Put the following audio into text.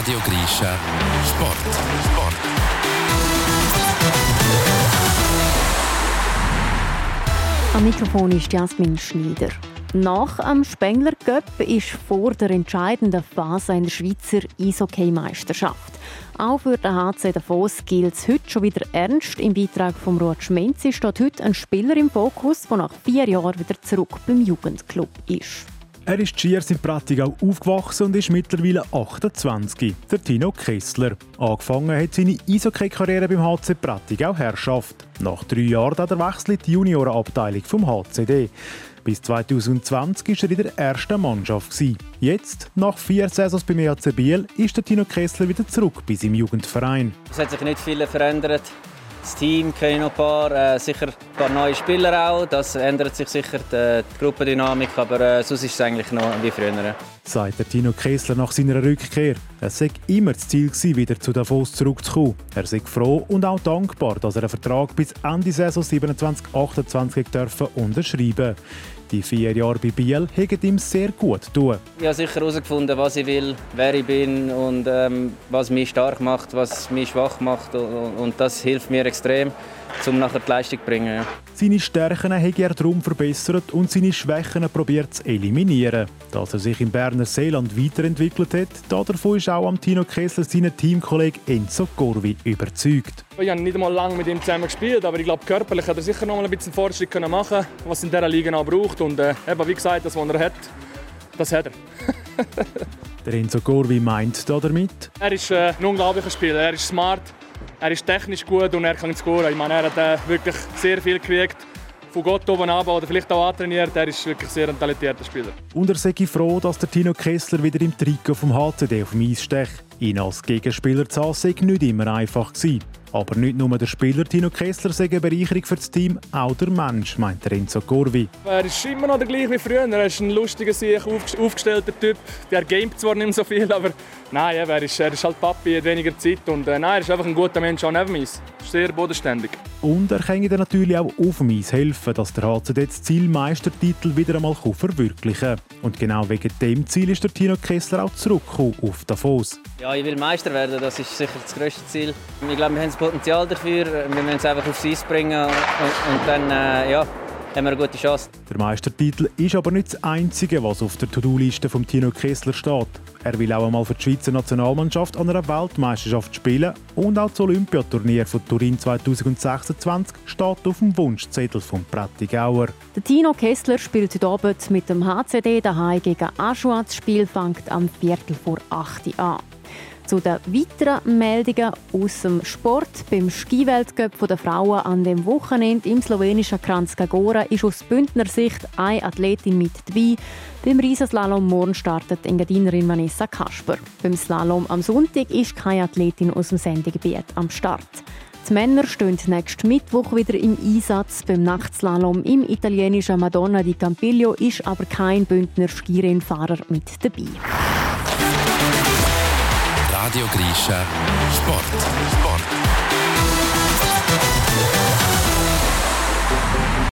Radio Grischa Sport. Am Mikrofon ist Jasmin Schneider. Nach dem Spengler Cup ist vor der entscheidenden Phase in der Schweizer Eishockey-Meisterschaft. Auch für den HC Davos gilt es heute schon wieder ernst. Im Beitrag von Ruud Schmenzi steht heute ein Spieler im Fokus, der nach 4 Jahren wieder zurück beim Jugendclub ist. Er ist Schiers in Prättigau aufgewachsen und ist mittlerweile 28. Der Tino Kessler. Angefangen hat seine Eishockey-Karriere beim HC Prättigau Herrschaft. Nach 3 Jahren hat er Wechsel in die Juniorenabteilung vom HCD. Bis 2020 war er in der ersten Mannschaft. Jetzt, nach 4 Saisons beim EAC Biel, ist der Tino Kessler wieder zurück bei seinem Jugendverein. Es hat sich nicht viel verändert. Das Team kenne ich noch sicher ein paar neue Spieler auch. Das ändert sich sicher, die Gruppendynamik, aber sonst ist es eigentlich noch wie früher. Sagt der Tino Kessler nach seiner Rückkehr. Es sei immer das Ziel gewesen, wieder zu Davos zurückzukommen. Er sei froh und auch dankbar, dass er einen Vertrag bis Ende Saison 27/28 dürfen unterschreiben. Die 4 Jahre bei Biel haben ihm sehr gut getan. Ich habe sicher herausgefunden, was ich will, wer ich bin und was mich stark macht, was mich schwach macht. Und das hilft mir extrem, um nachher die Leistung zu bringen. Ja. Seine Stärken hat er darum verbessert und seine Schwächen probiert zu eliminieren. Dass er sich im Berner Seeland weiterentwickelt hat, davon ist auch am Tino Kessler seinen Teamkollege Enzo Corvi überzeugt. Ich habe nicht einmal lange mit ihm zusammen gespielt, aber ich glaube, körperlich hat er sicher noch mal ein bisschen Fortschritt machen können, was in dieser Liga auch braucht. Und wie gesagt, das, was er hat, das hat er. Der Enzo Corvi meint damit: Er ist ein unglaublicher Spieler. Er ist smart, er ist technisch gut und er kann scoren. Ich meine, er hat wirklich sehr viel gekriegt. Von Gott oben ab oder vielleicht auch antrainiert. Er ist wirklich sehr ein talentierter Spieler. Und er sei froh, dass der Tino Kessler wieder im Trikot vom HCD auf dem Eis steht. Ihn als Gegenspieler zu haben, sei nicht immer einfach gewesen. Aber nicht nur der Spieler Tino Kessler sei eine Bereicherung für das Team, auch der Mensch, meint Enzo Corvi. Er ist immer noch der gleiche wie früher. Er ist ein lustiger, sich aufgestellter Typ. Der gamet zwar nicht mehr so viel, aber nein, er ist halt Papi, hat weniger Zeit. Und er ist einfach ein guter Mensch auch neben dem Eis. Sehr bodenständig. Und er kann ihnen natürlich auch auf dem Eis helfen, dass der HCD das Ziel Meistertitel wieder einmal verwirklichen kann. Und genau wegen dem Ziel ist der Tino Kessler auch zurückgekommen auf Davos. Ja, ich will Meister werden, das ist sicher das grösste Ziel. Ich glaube, wir haben das Potenzial dafür. Wir müssen es einfach aufs Eis bringen und dann haben wir eine gute Chance. Der Meistertitel ist aber nicht das Einzige, was auf der To-Do-Liste von Tino Kessler steht. Er will auch einmal für die Schweizer Nationalmannschaft an einer Weltmeisterschaft spielen und auch das Olympiaturnier von Turin 2026 steht auf dem Wunschzettel von Prättigauer. Der Tino Kessler spielt heute Abend mit dem HCD daheim gegen Aschua. Das Spiel fängt am 7:45 an. Zu den weiteren Meldungen aus dem Sport. Beim Skiweltcup der Frauen an dem Wochenende im slowenischen Kranjska Gora ist aus Bündner Sicht eine Athletin mit dabei. Beim Riesenslalom morgen startet die Engadinerin Vanessa Kasper. Beim Slalom am Sonntag ist keine Athletin aus dem Sendegebiet am Start. Die Männer stehen nächsten Mittwoch wieder im Einsatz. Beim Nachtslalom im italienischen Madonna di Campiglio ist aber kein Bündner Skirennfahrer mit dabei. Radio Grischa Sport.